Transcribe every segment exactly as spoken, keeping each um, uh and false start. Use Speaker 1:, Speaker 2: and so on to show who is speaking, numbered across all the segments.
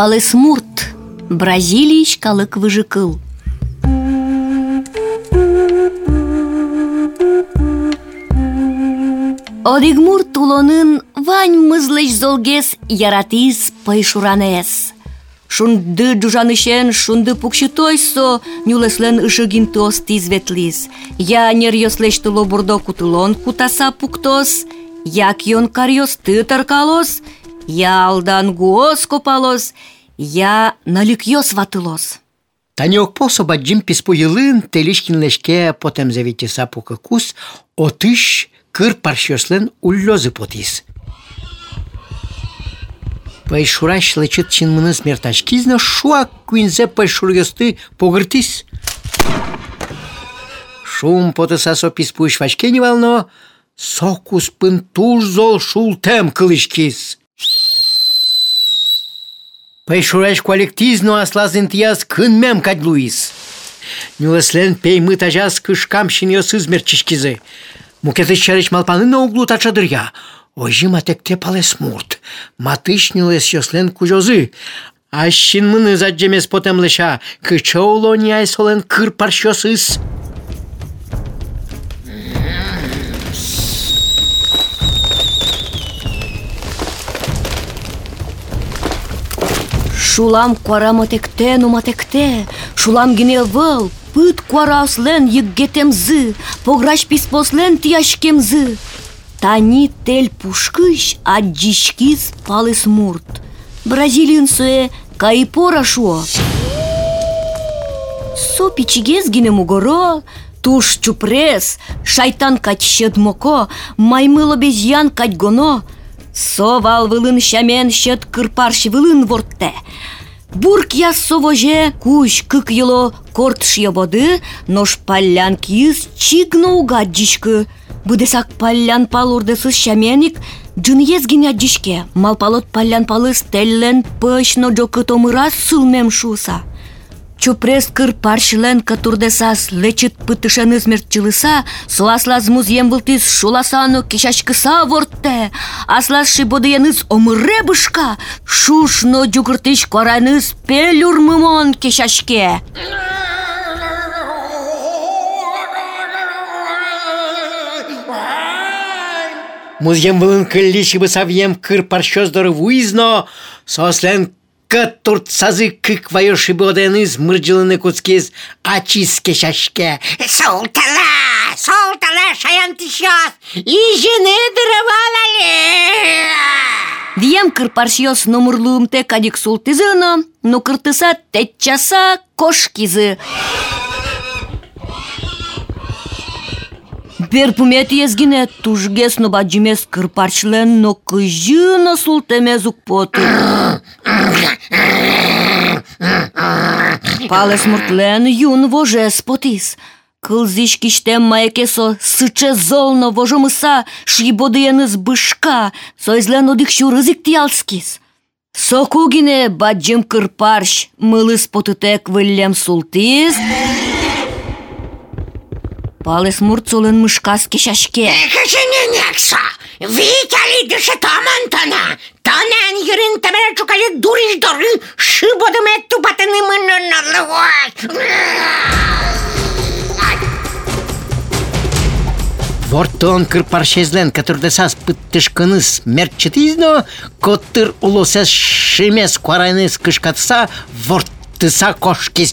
Speaker 1: Палесмурт, Бразилийш калык выжыкыл. Одигмурт тулонын вань мызлыш золгес яратис пайшуранес. Шунды джужанышен, шунды пукшитойсо нюлеслен ышыгин тос тизветлис. Я нерьослеш туло бурдо кутылон кутаса пуктос, як йон карьос тытаркалос, я алдан гуос копалос, я наликьос ватылос.
Speaker 2: Танек пособа джим писпойлын телишкинлешке потем завитиса пукакус, отыш кыр паршёслен уллёзы потис. Пайшураш лечит чинмыны смерташкизна шуак куинзе пайшурьосты погыртис. Шум потыса со писпуш вашкени вално, сокус пын туж зол шултем кылышкиз. Пайшураш коллектизно аслазын тияз кынмем кадлуиз. Нюлеслен пеймы тажаз кышкам шиньосы смерчишкизы. Мукетыш чарыш малпаны на углу тачадыря. Ожи матекте палесмурт. Матыш нюлес йослен кужозы. Ащин мыны заджемес потем лыша. Кыча улони айсолен кыр паршосыз.
Speaker 1: Шулам куара матекте, ну матекте. Шулам гине выл. Пыт куарауслен йыггетемзы. Пограш писпослен тияшкемзы. Тани тель пушкыш аджишкиз палесмурт. Бразилиенсуэ кайпора шуо. Со пичигез гине мугоро, туш чупрес, шайтан кать щедмоко, маймыл обезьян кать гоно. Со вал вылын щамен щед кырпарш вылын вортте. Бурк я совоже куш кык йыло кортш йободы, нош паллян киз чигно угаджишкы. Будесак паллян палурдесыз щаменик джын езгине аджишке. Малпалот паллян палыс теллен пышно джокы томырас сылмем шуса. Чупрес кыр паршилен катурдесас лечит пытышен измерчилыса, суаслаз музьем вылтыз шуласану кишашкыса ворте, аслаз шибодыеныз омыре бышка, шушно джукыртыш корайныз пелюр мымон кишашке.
Speaker 2: Музьем вылын кыллиши бысавьем кыр паршоздоры вуизно, сослен катурт сазы кык вайоши боденыз мырджылыны куцкиз ачис кешашке.
Speaker 3: Солтала, солтала шаян тишёс, ижены дырывалали.
Speaker 1: Вием кыр паршиос номурлуымте кадик султызыно, но кыртыса тетчаса кошкизы. Берпумет езгине тужгес но баджимес кыр паршлен, но кыжыно султемезук поту. Палесмуртлен юн вожес потис. Кылзиш киштем маекесо сыче золно вожомыса шибодыеныз бышка, сойзлен одик шурызик тиалскис. Сокугине баджим кыр парш, мылыс потытек выллем султиз. Палесмурт солен мышкас кешашке.
Speaker 3: Кышыненекса, витали дышы тамантана, танан юрин тамера чукали дуриш доры, шибодыме тупатыны мынын.
Speaker 2: Вортон кыр паршезлен катурдесас пыттышкыныз мерчетизно, коттыр улосес шимес куарайныз кышкатса, вортыса кошкиз.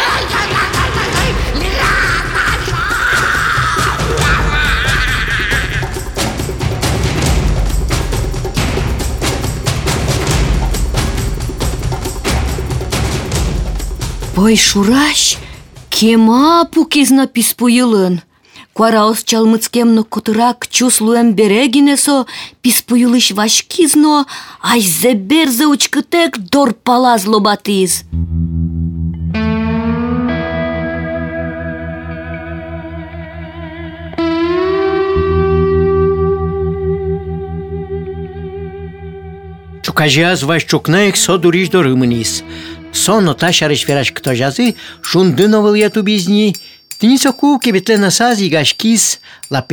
Speaker 1: Пайшураш кема пукизна писпуйылын. Куараос чалмыцкемно кутырак чуслуем берегинесо писпуйылыш вашкизно, айзе берзе учкытек дорпалаз лобатиз.
Speaker 2: Чукажиаз ваш чукнаек со дуриш до рымынис. Соно ташарыш вераш ктожазы шундыновыл яту бизни, тинисоку кебетлена саз игашкис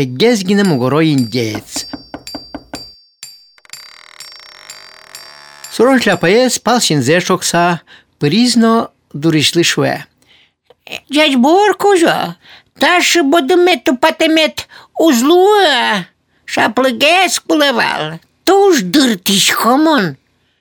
Speaker 2: лапегезгине мугоро индеец. Сорон шляпаес пал шинзеш окса, призно дуришлы шве.
Speaker 3: Дядь Боркужа, та шибодомету патемет узлуа, шаплыгес плывал, туж дыртись хомон.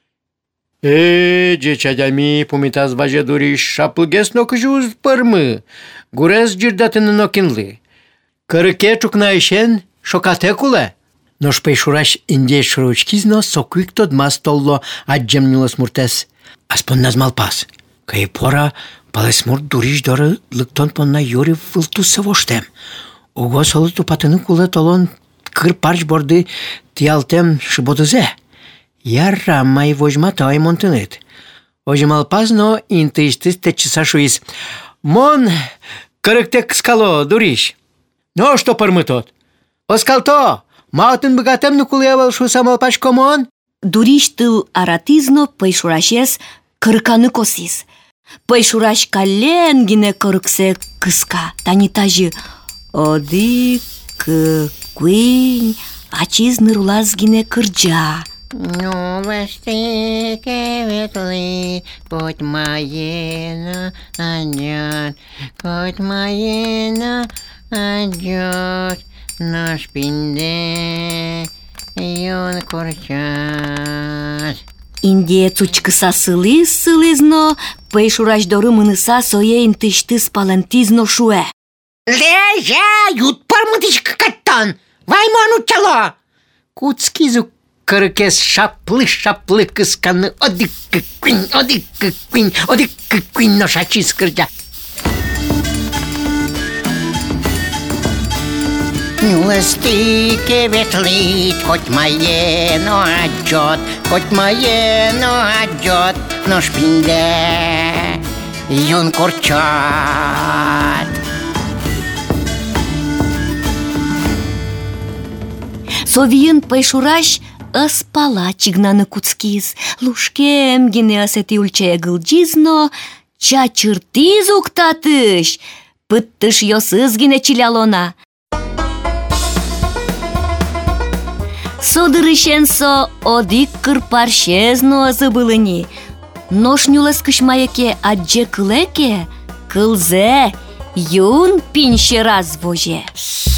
Speaker 2: E, cecadami pumitas vaje duriș șaplăghes no căjuz părmă, gurez girdate în ochinli. Cărăcheciuc naişen șocatecule. Noș peișuraș indieș șuruchchizno socuic tot mastollo adgemnilos murtes. Aspun naz malpas, că e pora palesmur duriș doară lăcton ponna iori vâltu să voștem. Ogo solutu patănâcule tolon cârparci bordi tialtem și boduze. Iar mai vojmata ai montânit. Oji malpazno intăiștis te cisașuis. Mon, cărăctec scalo, duriș. No što părmă tot. O scalto, mautân băgatem nuculeaval șusa malpaș comon?
Speaker 1: Duriș tâl aratizno păișurașes cărcanăcosis. Păișuraș calengine cărăcse câsca, tanitajı. Odic, cuini, aciz nărulazgine cârgea.
Speaker 3: Nu vă știi că vetli, pot mai ena adiot, pot mai ena adiot, n-aș pinde ion curciat.
Speaker 1: Indiețuci câsa săliz sălizno, păișuraș doră mânăsa să o iei întâștâ spalantizno șue.
Speaker 3: Leja, iut părmântiș căcăton, vai monu celo!
Speaker 2: Cuțchizu cărăches șaplă, șaplă câscană, odică cuini, odică cuini, odică cuini, no șaci scârgea.
Speaker 3: Nu vă știi că vetlit, coť mai e no adiot, coť mai e no adiot, n-aș pinde ion curciat.
Speaker 1: Soviin păișuraș spala cignană cuțchiz, lușchem gine asetiul ce gâlgizno, cea cirtizuc tatâș, pâtâș iosâz gine cilealona. So dărâșen so odic cârparșezno zăbâlâni, noșniulăs câșmaieche adge câleche, câlze, iun pinșeraz voje.